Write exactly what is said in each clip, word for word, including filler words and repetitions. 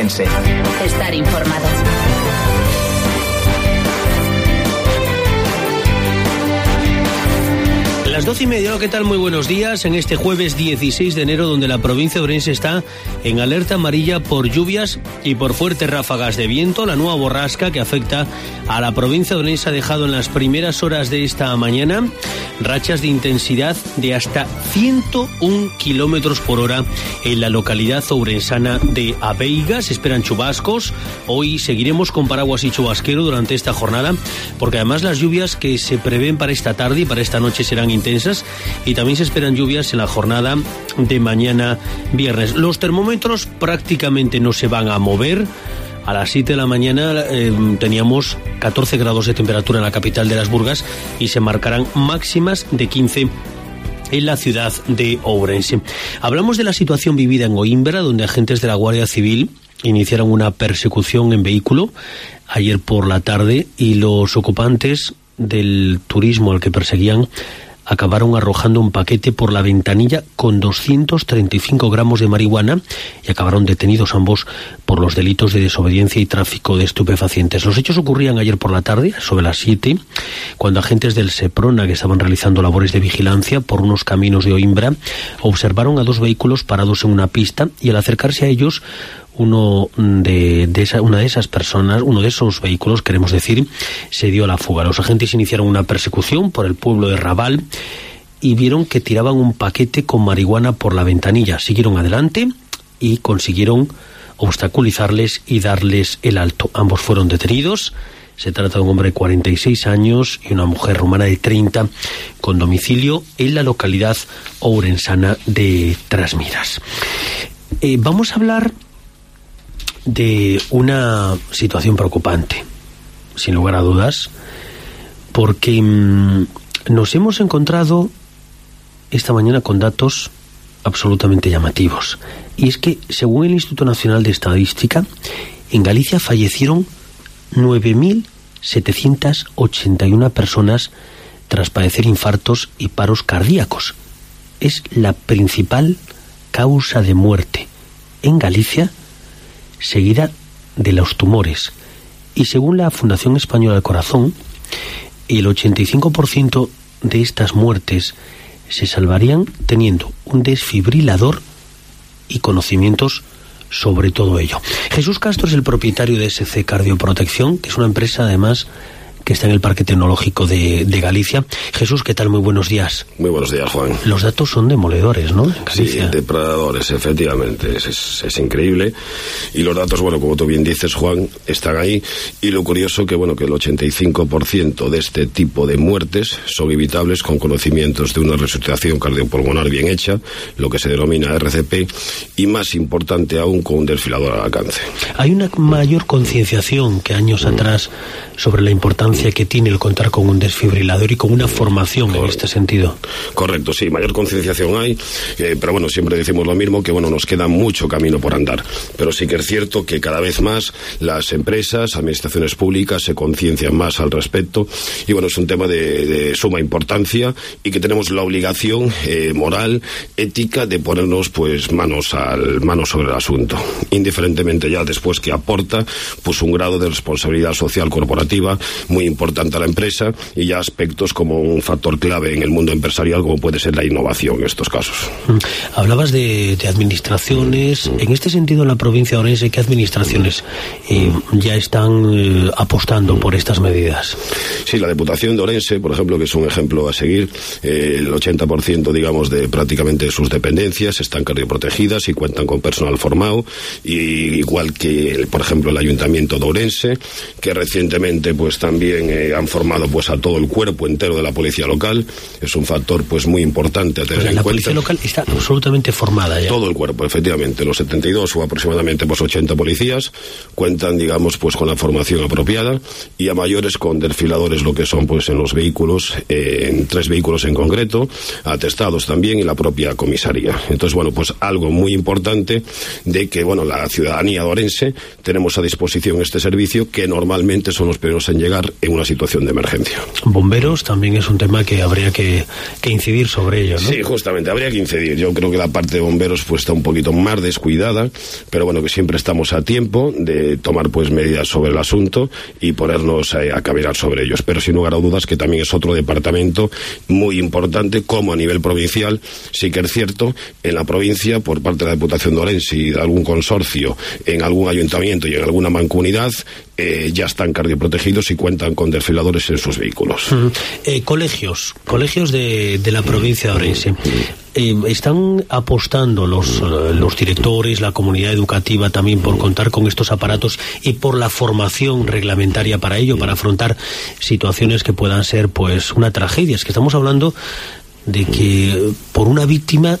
Ourense. Estar informado. Las doce y media, ¿qué tal? Muy buenos días. En este jueves dieciséis de enero, donde la provincia de Ourense está en alerta amarilla por lluvias y por fuertes ráfagas de viento. La nueva borrasca que afecta a la provincia de Ourense ha dejado en las primeras horas de esta mañana rachas de intensidad de hasta ciento uno kilómetros por hora en la localidad ourensana de Abeiga. Se esperan chubascos. Hoy seguiremos con paraguas y chubasquero durante esta jornada, porque además las lluvias que se prevén para esta tarde y para esta noche serán intensas, y también se esperan lluvias en la jornada de mañana viernes. Los termómetros prácticamente no se van a mover. A las siete de la mañana eh, teníamos catorce grados de temperatura en la capital de las Burgas y se marcarán máximas de quince en la ciudad de Ourense. Hablamos de la situación vivida en Oimbra, donde agentes de la Guardia Civil iniciaron una persecución en vehículo ayer por la tarde, y los ocupantes del turismo al que perseguían acabaron arrojando un paquete por la ventanilla con doscientos treinta y cinco gramos de marihuana y acabaron detenidos ambos por los delitos de desobediencia y tráfico de estupefacientes. Los hechos ocurrían ayer por la tarde, sobre las siete, cuando agentes del Seprona, que estaban realizando labores de vigilancia por unos caminos de Oimbra, observaron a dos vehículos parados en una pista, y al acercarse a ellos, uno de, de esa, una de esas personas, uno de esos vehículos, queremos decir, se dio a la fuga. Los agentes iniciaron una persecución por el pueblo de Raval y vieron que tiraban un paquete con marihuana por la ventanilla. Siguieron adelante y consiguieron obstaculizarles y darles el alto. Ambos fueron detenidos. Se trata de un hombre de cuarenta y seis años y una mujer rumana de treinta, con domicilio en la localidad ourensana de Trasmiras. Eh, vamos a hablar de una situación preocupante, sin lugar a dudas, porque mmm, nos hemos encontrado esta mañana con datos absolutamente llamativos. Y es que, según el Instituto Nacional de Estadística, en Galicia fallecieron nueve mil setecientas ochenta y una personas tras padecer infartos y paros cardíacos. Es la principal causa de muerte en Galicia, seguida de los tumores. Y según la Fundación Española del Corazón, el ochenta y cinco por ciento de estas muertes se salvarían teniendo un desfibrilador y conocimientos sobre todo ello. Jesús Castro es el propietario de S C Cardioprotección, que es una empresa además que está en el Parque Tecnológico de, de Galicia. Jesús, ¿qué tal? Muy buenos días. Muy buenos días, Juan. Los datos son demoledores, ¿no? Sí, depredadores, efectivamente. Es, es, es increíble. Y los datos, bueno, como tú bien dices, Juan, están ahí. Y lo curioso que, bueno, que el ochenta y cinco por ciento de este tipo de muertes son evitables con conocimientos de una resucitación cardiopulmonar bien hecha, lo que se denomina R C P, y más importante aún, con un desfibrilador al alcance. Hay una mayor concienciación que años mm. atrás sobre la importancia que tiene el contar con un desfibrilador y con una formación Correcto. En este sentido. Correcto, sí, mayor concienciación hay, eh, pero bueno, siempre decimos lo mismo, que bueno, nos queda mucho camino por andar, pero sí que es cierto que cada vez más las empresas, administraciones públicas se conciencian más al respecto, y bueno, es un tema de, de suma importancia, y que tenemos la obligación eh, moral, ética, de ponernos pues manos al manos sobre el asunto, indiferentemente ya después que aporta pues un grado de responsabilidad social corporativa muy importante a la empresa, y ya aspectos como un factor clave en el mundo empresarial como puede ser la innovación en estos casos. Hablabas de, de administraciones. En este sentido, en la provincia de Ourense, ¿qué administraciones eh, ya están eh, apostando por estas medidas? Sí, la Diputación de Ourense, por ejemplo, que es un ejemplo a seguir, eh, el ochenta por ciento, digamos, de prácticamente sus dependencias están cardioprotegidas y cuentan con personal formado, y igual que, por ejemplo, el Ayuntamiento de Ourense, que recientemente pues también eh, han formado pues a todo el cuerpo entero de la policía local. Es un factor pues muy importante a tener en cuenta. La policía local está absolutamente formada ya. Todo el cuerpo, efectivamente. Los setenta y dos o aproximadamente pues ochenta policías cuentan, digamos, pues con la formación apropiada, y a mayores con desfibriladores, lo que son pues en los vehículos, eh, en tres vehículos en concreto, atestados también, y la propia comisaría. Entonces, bueno, pues algo muy importante de que, bueno, la ciudadanía de Ourense tenemos a disposición este servicio, que normalmente son los primeros en llegar en una situación de emergencia. Bomberos también es un tema que habría que, que incidir sobre ello, ¿no? Sí, justamente, habría que incidir. Yo creo que la parte de bomberos pues está un poquito más descuidada, pero bueno, que siempre estamos a tiempo de tomar pues medidas sobre el asunto y ponernos a, a caminar sobre ellos. Pero sin lugar a dudas que también es otro departamento muy importante, como a nivel provincial. Sí que es cierto, en la provincia, por parte de la Diputación de Orense y de algún consorcio, en algún ayuntamiento y en alguna mancomunidad, eh, ya están cardioprotegidos y cuentan con desfibriladores en sus vehículos. Uh-huh. eh, colegios, colegios de, de la provincia de Orense. Eh, ¿Están apostando los, uh, los directores, la comunidad educativa también por contar con estos aparatos y por la formación reglamentaria para ello, para afrontar situaciones que puedan ser pues una tragedia? Es que estamos hablando de que por una víctima,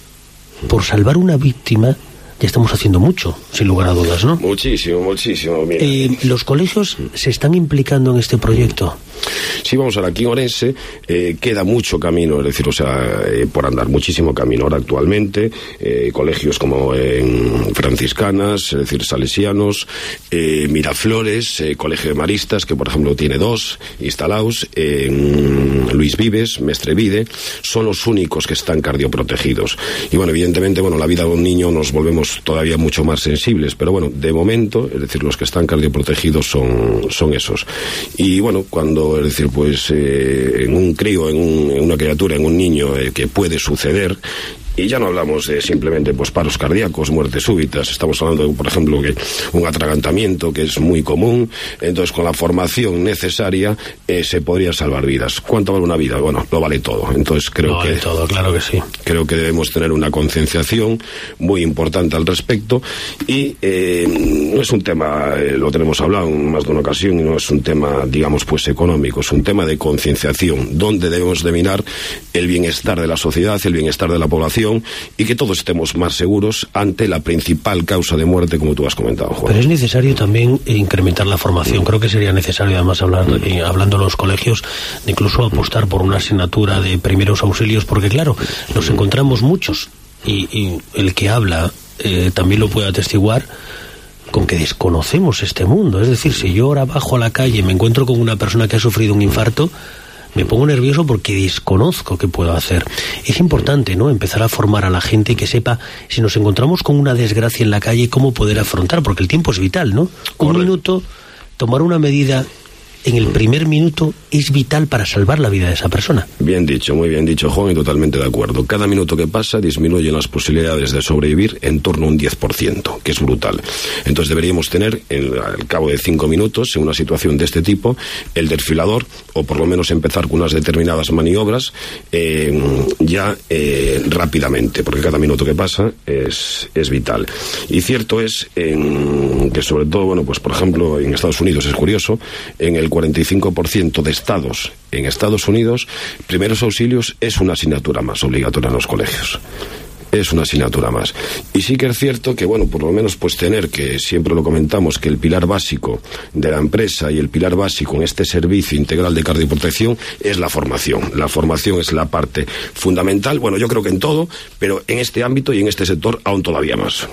por salvar una víctima, ya estamos haciendo mucho, sin lugar a dudas, ¿no? Muchísimo, muchísimo. Mira. Eh, ¿Los colegios se están implicando en este proyecto? Sí, vamos a ver, aquí en Orense eh, queda mucho camino, es decir, o sea, eh, por andar, muchísimo camino. Ahora actualmente, eh, colegios como en franciscanas, es decir, salesianos, eh, Miraflores, eh, Colegio de Maristas, que por ejemplo tiene dos instalados, eh, Luis Vives, Mestrevide, son los únicos que están cardioprotegidos. Y bueno, evidentemente, bueno, la vida de un niño nos volvemos todavía mucho más sensibles, pero bueno, de momento, es decir, los que están cardioprotegidos son, son esos. Y bueno, cuando, es decir, pues eh, en un crío, en, un, en una criatura, en un niño, eh, que puede suceder. Y ya no hablamos de simplemente pues paros cardíacos, muertes súbitas. Estamos hablando de, por ejemplo, que un atragantamiento, que es muy común. Entonces, con la formación necesaria eh, se podría salvar vidas. ¿Cuánto vale una vida? Bueno, lo vale todo. Entonces creo lo vale que todo, claro que sí. Creo que debemos tener una concienciación muy importante al respecto. Y eh, no es un tema, eh, lo tenemos hablado en más de una ocasión, y no es un tema, digamos, pues económico. Es un tema de concienciación, donde debemos de mirar el bienestar de la sociedad, el bienestar de la población, y que todos estemos más seguros ante la principal causa de muerte, como tú has comentado, Juan. Pero es necesario también incrementar la formación. Creo que sería necesario, además, hablar, eh, hablando en los colegios, de incluso apostar por una asignatura de primeros auxilios, porque claro, nos encontramos muchos, y, y el que habla eh, también lo puede atestiguar, con que desconocemos este mundo. Es decir, si yo ahora bajo a la calle y me encuentro con una persona que ha sufrido un infarto, me pongo nervioso porque desconozco qué puedo hacer. Es importante, ¿no?, empezar a formar a la gente y que sepa, si nos encontramos con una desgracia en la calle, cómo poder afrontar, porque el tiempo es vital, ¿no? Un minuto, tomar una medida en el primer minuto es vital para salvar la vida de esa persona. Bien dicho, muy bien dicho, Juan, y totalmente de acuerdo. Cada minuto que pasa disminuyen las posibilidades de sobrevivir en torno a un diez por ciento, que es brutal. Entonces deberíamos tener, en, al cabo de cinco minutos, en una situación de este tipo, el desfibrilador, o por lo menos empezar con unas determinadas maniobras eh, ya eh, rápidamente, porque cada minuto que pasa es, es vital. Y cierto es en, que sobre todo, bueno, pues por ejemplo, en Estados Unidos es curioso, en el cuarenta y cinco por ciento de estados en Estados Unidos, primeros auxilios es una asignatura más obligatoria en los colegios. Es una asignatura más. Y sí que es cierto que, bueno, por lo menos pues tener, que siempre lo comentamos, que el pilar básico de la empresa y el pilar básico en este servicio integral de cardioprotección es la formación. La formación es la parte fundamental, bueno, yo creo que en todo, pero en este ámbito y en este sector aún todavía más.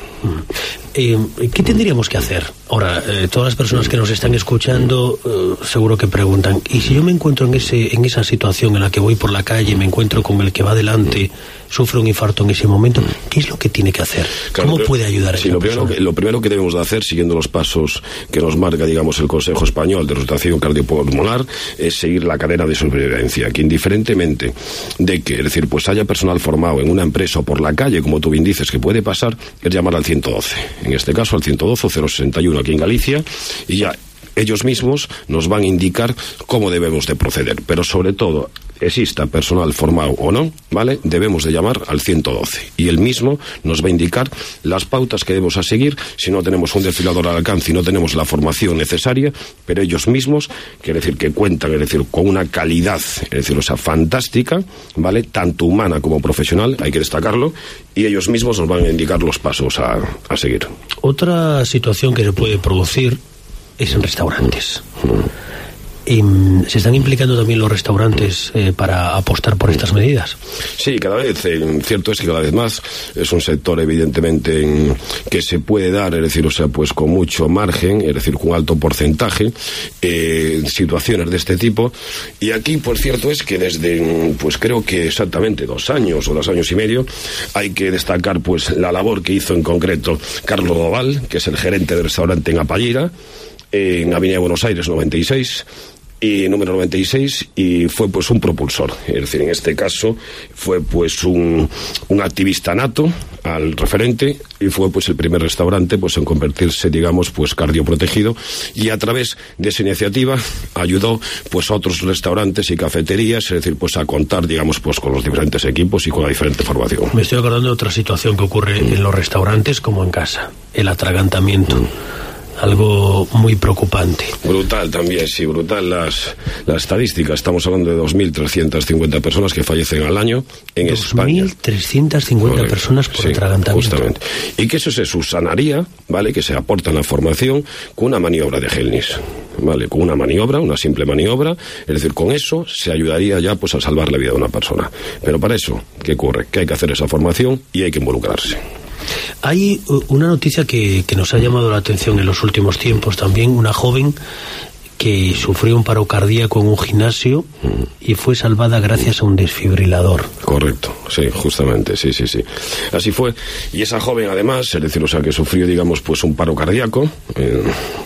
Eh, ¿Qué tendríamos que hacer? Ahora, eh, todas las personas que nos están escuchando eh, seguro que preguntan, ¿y si yo me encuentro en ese en esa situación en la que voy por la calle, me encuentro con el que va delante, sufre un infarto en ese momento, ¿qué es lo que tiene que hacer? Claro, ¿Cómo pero, puede ayudar a esa sí, lo persona? primero, que, lo primero que debemos de hacer, siguiendo los pasos que nos marca, digamos, el Consejo Español de Resucitación Cardiopulmonar, es seguir la cadena de supervivencia, que indiferentemente de que, es decir, pues haya personal formado en una empresa o por la calle, como tú bien dices, que puede pasar, es llamar al ciento doce. En este caso, al ciento doce o cero sesenta y uno aquí en Galicia, y ya ellos mismos nos van a indicar cómo debemos de proceder, pero sobre todo, exista personal formado o no, ¿vale?, debemos de llamar al ciento doce y él mismo nos va a indicar las pautas que debemos a seguir si no tenemos un desfibrilador al alcance y no tenemos la formación necesaria, pero ellos mismos, quiere decir que cuentan, es decir, con una calidad, es decir, o sea, fantástica, ¿vale?, tanto humana como profesional, hay que destacarlo, y ellos mismos nos van a indicar los pasos a, a seguir. Otra situación que se puede producir es en restaurantes. ¿Y se están implicando también los restaurantes eh, para apostar por estas medidas? Sí, cada vez, eh, cierto es que cada vez más es un sector evidentemente en, que se puede dar, es decir, o sea, pues con mucho margen, es decir, con alto porcentaje, eh, situaciones de este tipo. Y aquí, pues cierto es que desde, pues creo que exactamente dos años o dos años y medio, hay que destacar pues la labor que hizo en concreto Carlos Doval, que es el gerente del restaurante en Apallira, en Avenida de Buenos Aires noventa y seis, y número noventa y seis, y fue pues un propulsor, es decir, en este caso fue pues un, un activista nato al referente, y fue pues el primer restaurante pues en convertirse, digamos, pues cardioprotegido, y a través de esa iniciativa ayudó pues a otros restaurantes y cafeterías, es decir, pues a contar, digamos, pues con los diferentes equipos y con la diferente formación. Me estoy acordando de otra situación que ocurre mm. en los restaurantes como en casa, el atragantamiento. Mm. Algo muy preocupante. Brutal también, sí, brutal las, las estadísticas. Estamos hablando de dos mil trescientas cincuenta personas que fallecen al año en España. dos mil trescientas cincuenta Correcto. Personas por sí, atragantamiento. Justamente. Y que eso se subsanaría, ¿vale? Que se aporta en la formación con una maniobra de Helnis, ¿vale? Con una maniobra, una simple maniobra. Es decir, con eso se ayudaría ya pues a salvar la vida de una persona. Pero para eso, ¿qué ocurre? Que hay que hacer esa formación y hay que involucrarse. Hay una noticia que, que nos ha llamado la atención en los últimos tiempos también, una joven que sufrió un paro cardíaco en un gimnasio mm. y fue salvada gracias a un desfibrilador. Correcto, sí, justamente, sí, sí, sí. Así fue. Y esa joven además, es decir, o sea, que sufrió, digamos, pues un paro cardíaco. Eh,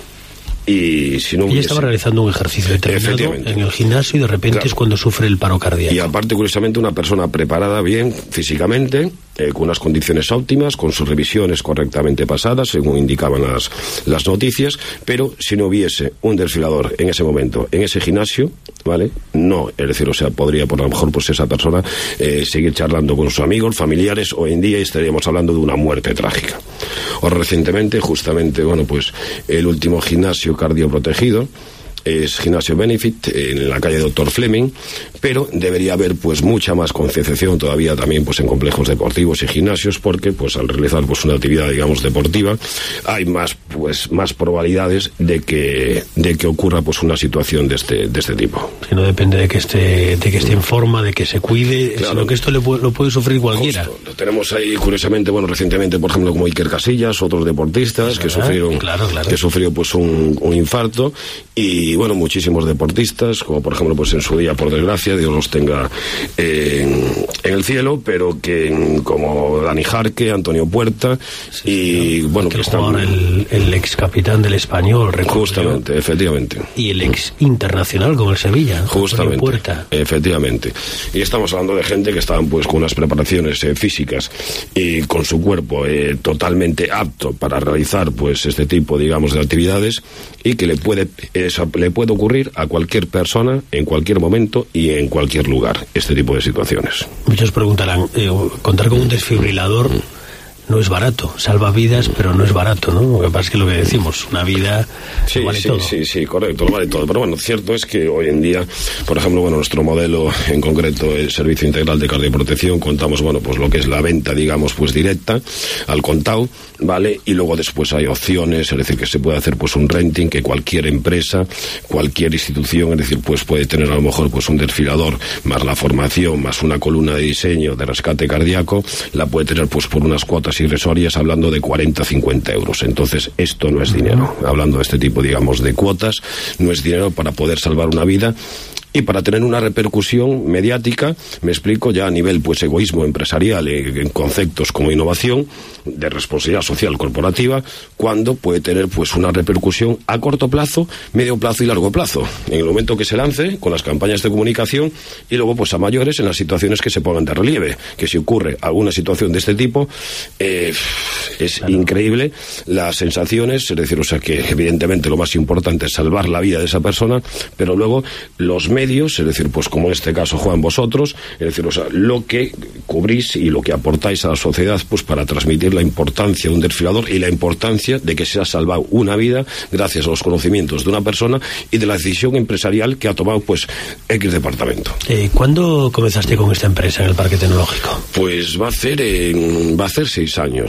Y si no hubiese... Ella estaba realizando un ejercicio determinado en el gimnasio y de repente claro. es cuando sufre el paro cardíaco. Y aparte, curiosamente, una persona preparada bien físicamente, eh, con unas condiciones óptimas, con sus revisiones correctamente pasadas, según indicaban las, las noticias, pero si no hubiese un desfibrilador en ese momento, en ese gimnasio, ¿vale? No, es decir, o sea, podría por lo mejor pues esa persona eh, seguir charlando con sus amigos, familiares, hoy en día estaríamos hablando de una muerte trágica. O recientemente, justamente, bueno, pues el último gimnasio cardioprotegido es Gimnasio Benefit en la calle Doctor Fleming, pero debería haber pues mucha más concienciación todavía también pues en complejos deportivos y gimnasios, porque pues al realizar pues una actividad digamos deportiva hay más pues más probabilidades de que de que ocurra pues una situación de este de este tipo. Que no depende de que esté de que esté en forma, de que se cuide, claro. sino que esto le puede, lo puede sufrir cualquiera. Justo. Lo tenemos ahí curiosamente, bueno, recientemente por ejemplo como Iker Casillas, otros deportistas que sufrieron claro, claro. que sufrió pues un, un infarto, y bueno, muchísimos deportistas, como por ejemplo pues en su día, por desgracia, Dios los tenga eh, en, en el cielo, pero que como Dani Jarque, Antonio Puerta sí, y sí, bueno, que están el, el ex capitán del Español, recuerdo. Justamente, yo. efectivamente. Y el ex internacional con el Sevilla, justamente, Antonio Puerta. Efectivamente. Y estamos hablando de gente que estaban pues con unas preparaciones eh, físicas y con su cuerpo eh, totalmente apto para realizar pues este tipo, digamos, de actividades, y que le puede eh, le puede ocurrir a cualquier persona en cualquier momento y en cualquier lugar este tipo de situaciones. Muchos preguntarán, eh, contar con un desfibrilador no es barato, salva vidas, pero no es barato, ¿no? Lo que pasa es que lo que decimos, una vida sí, lo vale sí, todo. Sí, sí, correcto, lo vale todo. Pero bueno, cierto es que hoy en día, por ejemplo, bueno, nuestro modelo en concreto, el Servicio Integral de Cardioprotección, contamos, bueno, pues lo que es la venta, digamos, pues directa, al contado, ¿vale? Y luego después hay opciones, es decir, que se puede hacer pues un renting, que cualquier empresa, cualquier institución, es decir, pues puede tener a lo mejor pues un desfibrilador, más la formación, más una columna de diseño de rescate cardíaco, la puede tener pues por unas cuotas irrisorias, hablando de cuarenta a cincuenta euros. Entonces esto no es dinero, hablando de este tipo digamos de cuotas, no es dinero para poder salvar una vida y para tener una repercusión mediática, me explico, ya a nivel pues egoísmo empresarial, en conceptos como innovación, de responsabilidad social corporativa, cuando puede tener pues una repercusión a corto plazo, medio plazo y largo plazo, en el momento que se lance con las campañas de comunicación, y luego pues a mayores en las situaciones que se pongan de relieve, que si ocurre alguna situación de este tipo, eh, es claro. increíble las sensaciones, es decir, o sea que evidentemente lo más importante es salvar la vida de esa persona, pero luego los medios, es decir, pues como en este caso, Juan, vosotros, es decir, o sea, lo que cubrís y lo que aportáis a la sociedad, pues para transmitir la importancia de un desfibrilador y la importancia de que se ha salvado una vida gracias a los conocimientos de una persona y de la decisión empresarial que ha tomado, pues, X departamento. Eh, ¿Cuándo comenzaste con esta empresa en el Parque Tecnológico? Pues va a hacer, eh, va a hacer seis años,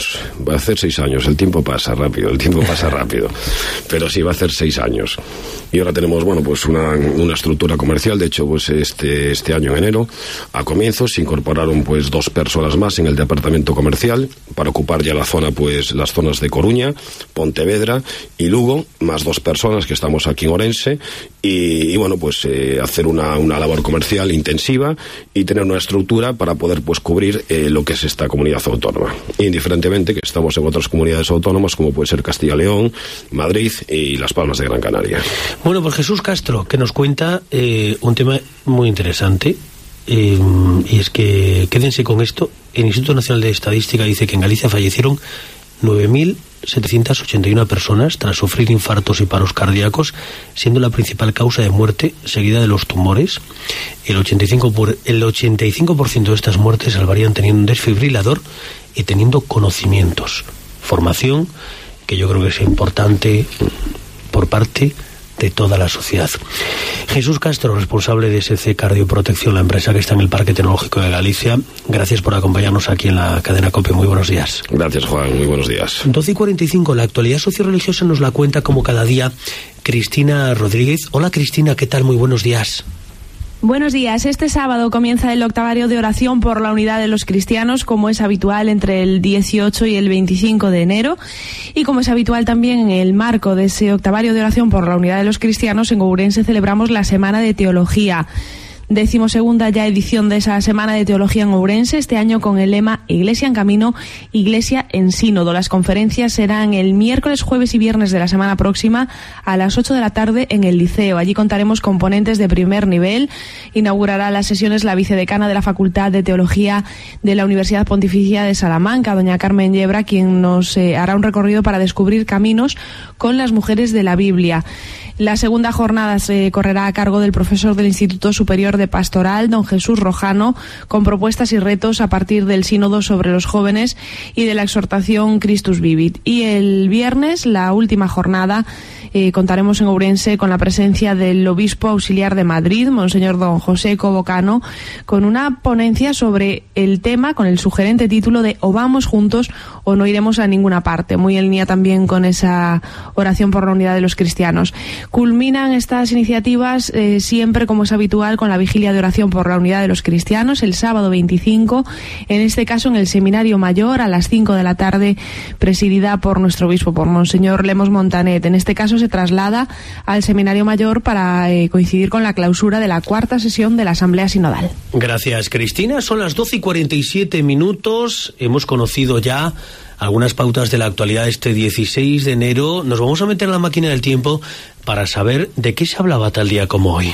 va a hacer seis años, el tiempo pasa rápido, el tiempo pasa rápido, pero sí, va a hacer seis años. Y ahora tenemos, bueno, pues una, una estructura comercial. De hecho, pues este, este año en enero, a comienzos, se incorporaron pues dos personas más en el departamento comercial para ocupar ya la zona, pues las zonas de Coruña, Pontevedra y Lugo, más dos personas que estamos aquí en Ourense, y, y bueno, pues eh, hacer una, una labor comercial intensiva y tener una estructura para poder pues cubrir eh, lo que es esta comunidad autónoma, indiferentemente que estamos en otras comunidades autónomas como puede ser Castilla y León, Madrid y Las Palmas de Gran Canaria. Bueno, pues Jesús Castro, que nos cuenta eh, un tema muy interesante, eh, y es que, quédense con esto, el Instituto Nacional de Estadística dice que en Galicia fallecieron nueve mil setecientas ochenta y una personas tras sufrir infartos y paros cardíacos, siendo la principal causa de muerte seguida de los tumores. El ochenta y cinco por, el ochenta y cinco por ciento de estas muertes salvarían teniendo un desfibrilador y teniendo conocimientos, formación, que yo creo que es importante por parte de toda la sociedad. Jesús Castro, responsable de S C Cardioprotección, la empresa que está en el Parque Tecnológico de Galicia, gracias por acompañarnos aquí en la cadena COPE. Muy buenos días. Gracias, Juan, muy buenos días. doce y cuarenta y cinco, la actualidad socioreligiosa nos la cuenta como cada día Cristina Rodríguez. Hola Cristina, ¿qué tal? Muy buenos días. Buenos días. Este sábado comienza el octavario de oración por la unidad de los cristianos, como es habitual entre el dieciocho y el veinticinco de enero, y como es habitual también en el marco de ese octavario de oración por la unidad de los cristianos, en Ourense celebramos la Semana de Teología. Decimosegunda ya edición de esa Semana de Teología en Ourense, este año con el lema Iglesia en Camino, Iglesia en Sínodo. Las conferencias serán el miércoles, jueves y viernes de la semana próxima a las ocho de la tarde en el Liceo. Allí contaremos con ponentes de primer nivel. Inaugurará las sesiones la vicedecana de la Facultad de Teología de la Universidad Pontificia de Salamanca, doña Carmen Yebra, quien nos eh, hará un recorrido para descubrir caminos con las mujeres de la Biblia. La segunda jornada se correrá a cargo del profesor del Instituto Superior de Pastoral, don Jesús Rojano, con propuestas y retos a partir del sínodo sobre los jóvenes y de la exhortación Christus Vivit. Y el viernes, la última jornada, eh, contaremos en Ourense con la presencia del obispo auxiliar de Madrid, monseñor don José Cobocano, con una ponencia sobre el tema, con el sugerente título de O vamos juntos o no iremos a ninguna parte, muy en línea también con esa oración por la unidad de los cristianos. Culminan estas iniciativas eh, siempre, como es habitual, con la vigilia de oración por la unidad de los cristianos el sábado veinticinco, en este caso en el Seminario Mayor a las cinco de la tarde, presidida por nuestro obispo, por monseñor Lemos Montanet. En este caso se traslada al Seminario Mayor para eh, coincidir con la clausura de la cuarta sesión de la Asamblea Sinodal. Gracias, Cristina. Son las doce y cuarenta y siete minutos. Hemos conocido ya algunas pautas de la actualidad este dieciséis de enero. Nos vamos a meter en la máquina del tiempo para saber de qué se hablaba tal día como hoy.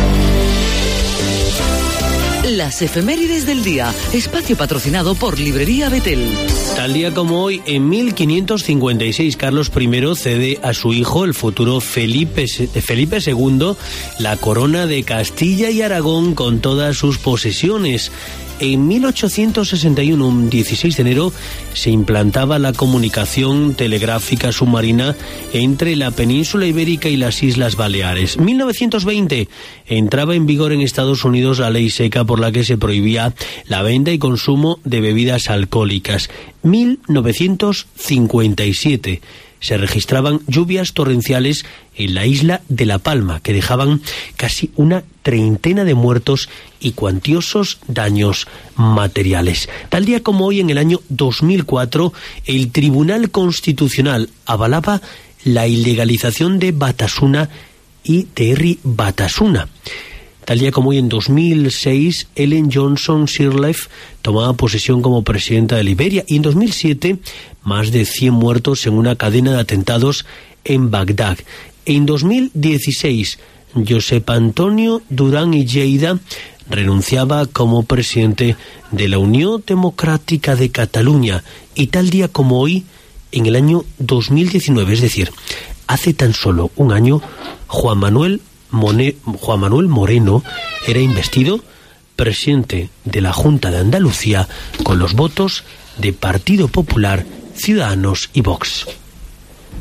Las efemérides del día, espacio patrocinado por Librería Betel. Tal día como hoy, en mil quinientos cincuenta y seis, Carlos primero cede a su hijo, el futuro Felipe, Felipe segundo, la corona de Castilla y Aragón con todas sus posesiones. En mil ochocientos sesenta y uno, un dieciséis de enero, se implantaba la comunicación telegráfica submarina entre la península ibérica y las Islas Baleares. mil novecientos veinte, entraba en vigor en Estados Unidos la ley seca por la que se prohibía la venta y consumo de bebidas alcohólicas. mil novecientos cincuenta y siete, se registraban lluvias torrenciales en la isla de La Palma, que dejaban casi una treintena de muertos y cuantiosos daños materiales. Tal día como hoy, en el año dos mil cuatro, el Tribunal Constitucional avalaba la ilegalización de Batasuna y de Herri Batasuna. Tal día como hoy, en dos mil seis, Ellen Johnson Sirleaf tomaba posesión como presidenta de Liberia, y en dos mil siete, más de cien muertos en una cadena de atentados en Bagdad. En dos mil dieciséis, Josep Antonio Durán y Lleida renunciaba como presidente de la Unión Democrática de Cataluña, y tal día como hoy, en el año dos mil diecinueve, es decir, hace tan solo un año, Juan Manuel Mone, Juan Manuel Moreno era investido presidente de la Junta de Andalucía con los votos de Partido Popular, Ciudadanos y Vox.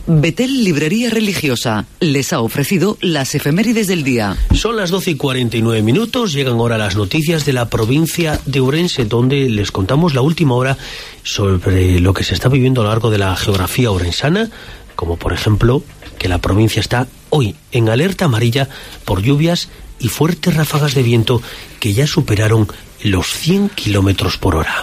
Betel Librería Religiosa les ha ofrecido las efemérides del día. Son las doce y cuarenta y nueve minutos, llegan ahora las noticias de la provincia de Ourense, donde les contamos la última hora sobre lo que se está viviendo a lo largo de la geografía orensana, como por ejemplo que la provincia está hoy en alerta amarilla por lluvias y fuertes ráfagas de viento que ya superaron los cien kilómetros por hora.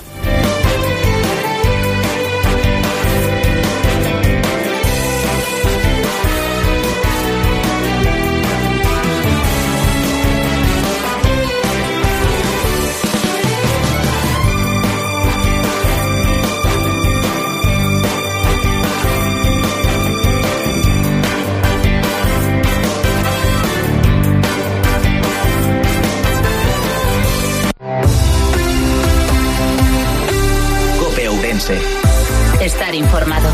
Estar informado.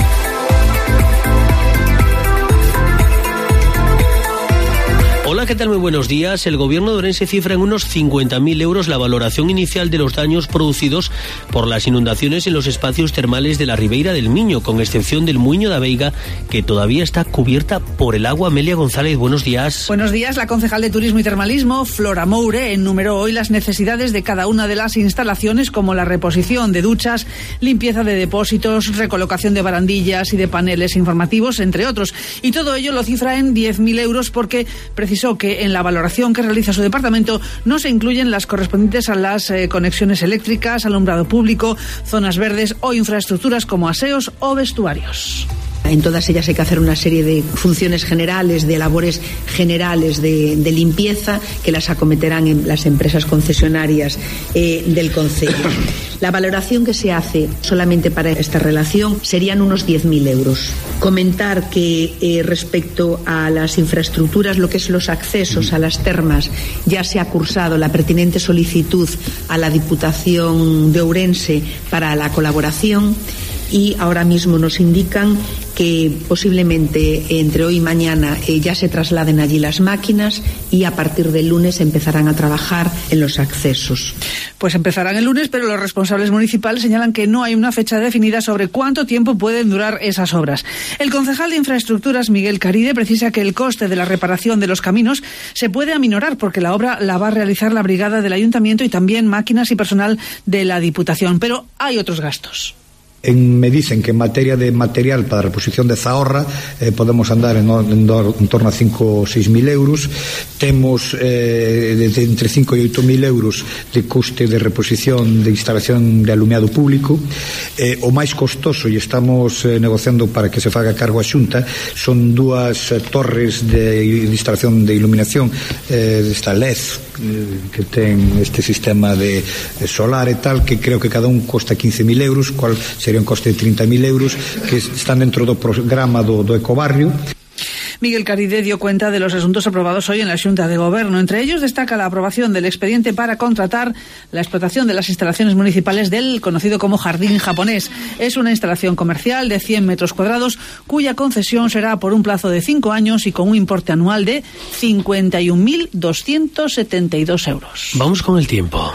Hola, ¿qué tal? Muy buenos días. El gobierno de Ourense cifra en unos cincuenta mil euros la valoración inicial de los daños producidos por las inundaciones en los espacios termales de la Ribeira del Miño, con excepción del Muiño da Veiga, que todavía está cubierta por el agua. Amelia González, buenos días. Buenos días. La concejal de Turismo y Termalismo, Flora Moure, enumeró hoy las necesidades de cada una de las instalaciones, como la reposición de duchas, limpieza de depósitos, recolocación de barandillas y de paneles informativos, entre otros. Y todo ello lo cifra en diez mil euros porque precisó que en la valoración que realiza su departamento no se incluyen las correspondientes a las eh, conexiones eléctricas, alumbrado público, zonas verdes o infraestructuras como aseos o vestuarios. En todas ellas hay que hacer una serie de funciones generales, de labores generales de, de limpieza que las acometerán en las empresas concesionarias eh, del concello. La valoración que se hace solamente para esta relación serían unos diez mil euros. Comentar que eh, respecto a las infraestructuras, lo que es los accesos a las termas, ya se ha cursado la pertinente solicitud a la Diputación de Ourense para la colaboración y ahora mismo nos indican que posiblemente entre hoy y mañana eh, ya se trasladen allí las máquinas y a partir del lunes empezarán a trabajar en los accesos. Pues empezarán el lunes, pero los responsables municipales señalan que no hay una fecha definida sobre cuánto tiempo pueden durar esas obras. El concejal de Infraestructuras, Miguel Caride, precisa que el coste de la reparación de los caminos se puede aminorar porque la obra la va a realizar la brigada del Ayuntamiento y también máquinas y personal de la Diputación, pero hay otros gastos. En, me dicen que en materia de material para reposición de zahorra eh, podemos andar en, en, en torno a cinco ou seis mil euros. Temos eh, de, de entre cinco e oito mil euros de coste de reposición de instalación de alumiado público. Eh, o máis costoso, e estamos eh, negociando para que se faga cargo a Xunta, son dúas eh, torres de, de instalación de iluminación eh, desta L E D eh, que ten este sistema de, de solar e tal, que creo que cada un costa quince mil euros, cual sería un coste de trinta mil euros, que están dentro do programa do, do Ecobarrio. Miguel Caride dio cuenta de los asuntos aprobados hoy en la Xunta de Gobierno. Entre ellos destaca la aprobación del expediente para contratar la explotación de las instalaciones municipales del conocido como Jardín Japonés. Es una instalación comercial de cien metros cuadrados cuya concesión será por un plazo de cinco años y con un importe anual de cincuenta y un mil doscientos setenta y dos euros. Vamos con el tiempo.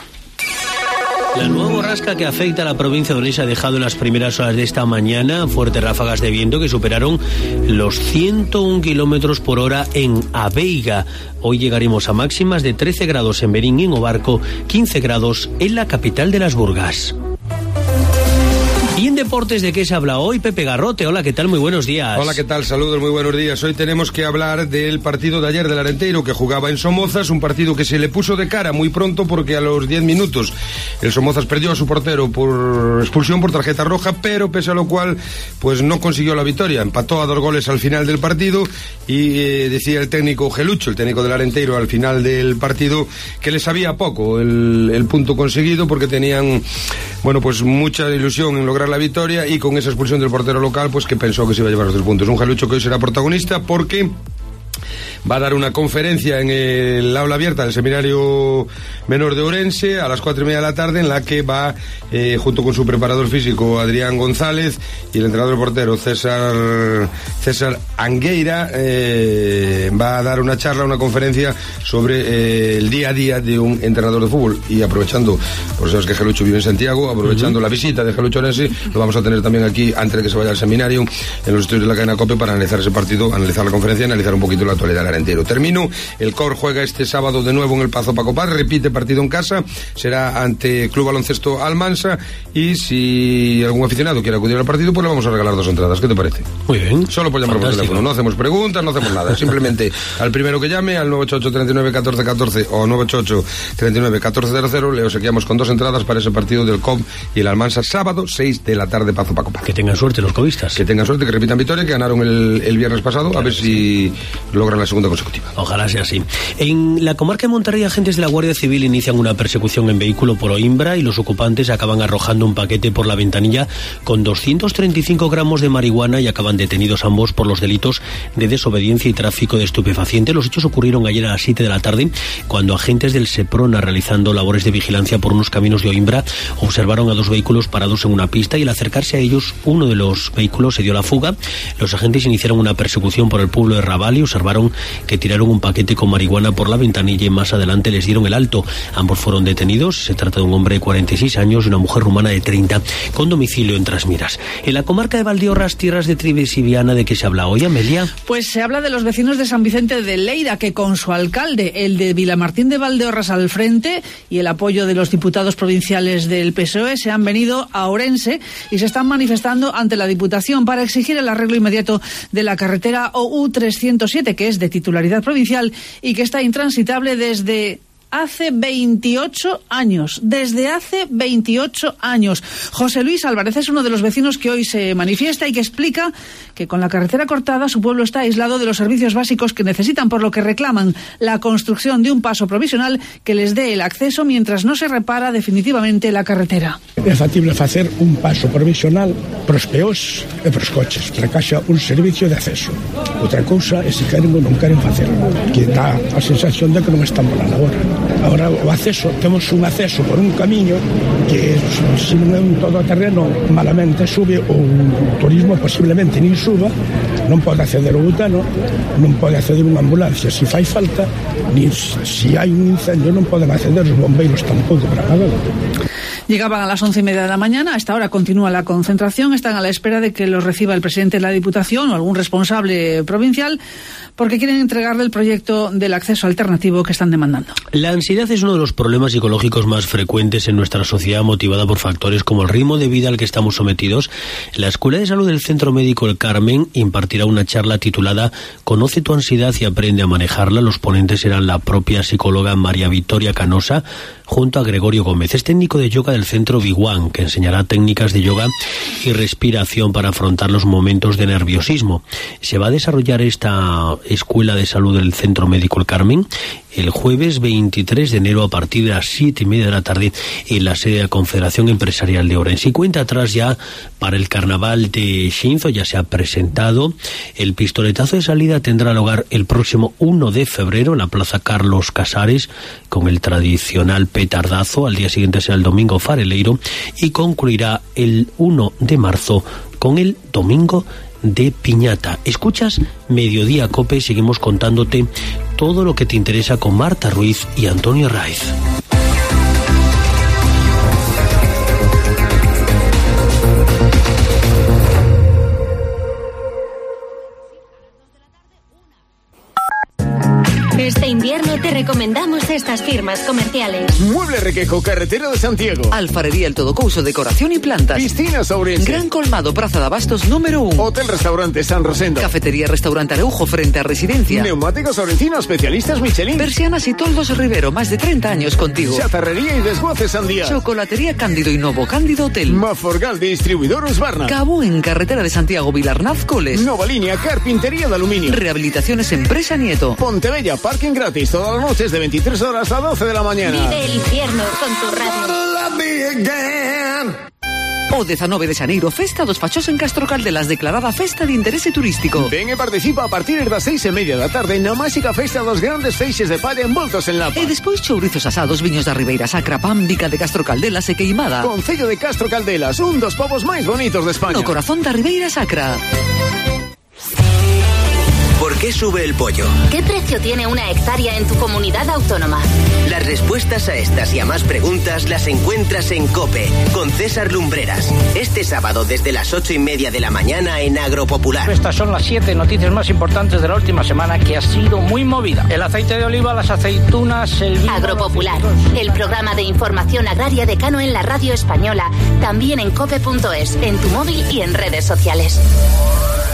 La nueva borrasca que afecta a la provincia de Ourense ha dejado en las primeras horas de esta mañana fuertes ráfagas de viento que superaron los ciento un kilómetros por hora en A Veiga. Hoy llegaremos a máximas de trece grados en Berín y en Obarco, quince grados en la capital de las Burgas. Y en deportes, ¿de qué se habla hoy? Pepe Garrote, hola, ¿qué tal? Muy buenos días. Hola, ¿qué tal? Saludos, muy buenos días. Hoy tenemos que hablar del partido de ayer del Arenteiro, que jugaba en Somozas, un partido que se le puso de cara muy pronto porque a los diez minutos el Somozas perdió a su portero por expulsión, por tarjeta roja, pero pese a lo cual pues no consiguió la victoria. Empató a dos goles al final del partido y eh, decía el técnico Gelucho, el técnico del Arenteiro, al final del partido, que le sabía poco el, el punto conseguido porque tenían, bueno, pues mucha ilusión en lograr la victoria y con esa expulsión del portero local pues que pensó que se iba a llevar los tres puntos. Un Gelucho que hoy será protagonista porque va a dar una conferencia en el aula abierta del Seminario Menor de Ourense a las cuatro y media de la tarde, en la que va, eh, junto con su preparador físico Adrián González y el entrenador portero César César Angueira, eh, va a dar una charla, una conferencia sobre eh, el día a día de un entrenador de fútbol. Y aprovechando, por sabes que Gelucho vive en Santiago, aprovechando uh-huh. la visita de Gelucho Orense, lo vamos a tener también aquí antes de que se vaya al seminario, en los estudios de la cadena COPE, para analizar ese partido, analizar la conferencia y analizar un poquito la actualidad del Arenteiro. Termino, el C O R juega este sábado de nuevo en el Pazo Paco Paz, repite partido en casa, será ante Club Baloncesto Almansa, y si algún aficionado quiere acudir al partido, pues le vamos a regalar dos entradas. ¿Qué te parece? Muy bien. Solo por llamar por teléfono, no hacemos preguntas, no hacemos nada, simplemente al primero que llame, al nueve ocho ocho, treinta y nueve, catorce catorce o nueve ocho ocho, treinta y nueve, catorce cero cero, le obsequiamos con dos entradas para ese partido del C O B y el Almansa, sábado, seis de la tarde, Pazo Paco Paz. Que tengan suerte los cobistas. Que tengan suerte, que repitan victoria, que ganaron el, el viernes pasado, claro, a ver si sí. logran la segunda consecutiva. Ojalá sea así. En la comarca de Monterrey, agentes de la Guardia Civil inician una persecución en vehículo por Oimbra y los ocupantes acaban arrojando un paquete por la ventanilla con doscientos treinta y cinco gramos de marihuana y acaban detenidos ambos por los delitos de desobediencia y tráfico de estupefaciente. Los hechos ocurrieron ayer a las siete de la tarde, cuando agentes del Seprona, realizando labores de vigilancia por unos caminos de Oimbra, observaron a dos vehículos parados en una pista y al acercarse a ellos, uno de los vehículos se dio la fuga. Los agentes iniciaron una persecución por el pueblo de Raval y observaron que tiraron un paquete con marihuana por la ventanilla y más adelante les dieron el alto. Ambos fueron detenidos. Se trata de un hombre de cuarenta y seis años y una mujer rumana de treinta, con domicilio en Trasmiras. En la comarca de Valdeorras, tierras de Trives y Viana, ¿de qué se habla hoy, Amelia? Pues se habla de los vecinos de San Vicente de Leira, que con su alcalde, el de Vilamartín de Valdeorras al frente, y el apoyo de los diputados provinciales del P S O E, se han venido a Ourense y se están manifestando ante la Diputación para exigir el arreglo inmediato de la carretera O U trescientos siete, que es de titularidad provincial y que está intransitable desde hace veintiocho años, desde hace veintiocho años. José Luis Álvarez es uno de los vecinos que hoy se manifiesta y que explica que con la carretera cortada su pueblo está aislado de los servicios básicos que necesitan, por lo que reclaman la construcción de un paso provisional que les dé el acceso mientras no se repara definitivamente la carretera. É factible facer un paso provisional pros peós e pros coches, para que haxa un servicio de acceso. Outra cousa é se queren ou non queren facer, que dá a sensación de que non estamos na labor. Ahora o acceso, temos un acceso por un camiño que se non é un todoterreno, malamente sube, ou o turismo posiblemente nin suba, non pode acceder o butano, non pode acceder unha ambulancia se fai falta, nin se hai un incendio non poden acceder os bombeiros tampouco para nada. Llegaban a las once y media de la mañana. A esta hora continúa la concentración. Están a la espera de que los reciba el presidente de la Diputación o algún responsable provincial, porque quieren entregarle el proyecto del acceso alternativo que están demandando. La ansiedad es uno de los problemas psicológicos más frecuentes en nuestra sociedad, motivada por factores como el ritmo de vida al que estamos sometidos. La Escuela de Salud del Centro Médico El Carmen impartirá una charla titulada Conoce tu ansiedad y aprende a manejarla. Los ponentes serán la propia psicóloga María Victoria Canosa, junto a Gregorio Gómez. Es técnico de yoga del Centro Biguán, que enseñará técnicas de yoga y respiración para afrontar los momentos de nerviosismo. Se va a desarrollar esta Escuela de Salud del Centro Médico El Carmen el jueves veintitrés de enero a partir de las siete y media de la tarde en la sede de la Confederación Empresarial de Ourense. Y cuenta atrás ya para el Carnaval de Xinzo, ya se ha presentado. El pistoletazo de salida tendrá lugar el próximo uno de febrero en la Plaza Carlos Casares, con el tradicional petardazo. Al día siguiente será el Domingo Fareleiro y concluirá el uno de marzo con el Domingo de Piñata. Escuchas Mediodía Cope y seguimos contándote todo lo que te interesa con Marta Ruiz y Antonio Raiz. Este invierno te recomendamos estas firmas comerciales. Mueble Requejo, carretera de Santiago. Alfarería El Todocouso, decoración y plantas. Piscinas Ourense. Gran Colmado, Praza de Abastos número uno. Hotel Restaurante San Rosendo. Cafetería Restaurante Areujo frente a Residencia. Neumáticos Orencino, especialistas Michelin. Persianas y toldos Rivero, más de treinta años contigo. Chatarrería y desguaces Sandía. Chocolatería Cándido y Novo Cándido Hotel. Maforgal, distribuidor Husqvarna. Cabo en carretera de Santiago, Vilarnaz, Coles. Nova Línea, carpintería de aluminio. Rehabilitaciones Empresa Nieto. Pontebella, parking gratis todas las noches de veintitrés horas a doce de la mañana. Vive el infierno con tu radio. O dezanove de xaneiro, festa dos fachós en Castro Caldelas, declarada festa de interese turístico. Ven e participa a partir das seis e media da tarde na máxica festa dos grandes feixes de palla envoltos en lapa. E despois chourizos asados, viños da Ribeira Sacra, pámbica de Castro Caldelas e queimada. Concello de Castro Caldelas, un dos povos máis bonitos de España. No corazón da Ribeira Sacra. ¿Por qué sube el pollo? ¿Qué precio tiene una hectárea en tu comunidad autónoma? Las respuestas a estas y a más preguntas las encuentras en COPE, con César Lumbreras. Este sábado desde las ocho y media de la mañana en Agropopular. Estas son las siete noticias más importantes de la última semana, que ha sido muy movida. El aceite de oliva, las aceitunas, el vino... Agropopular, el programa de información agraria de Cano en la radio española, también en cope punto es, en tu móvil y en redes sociales.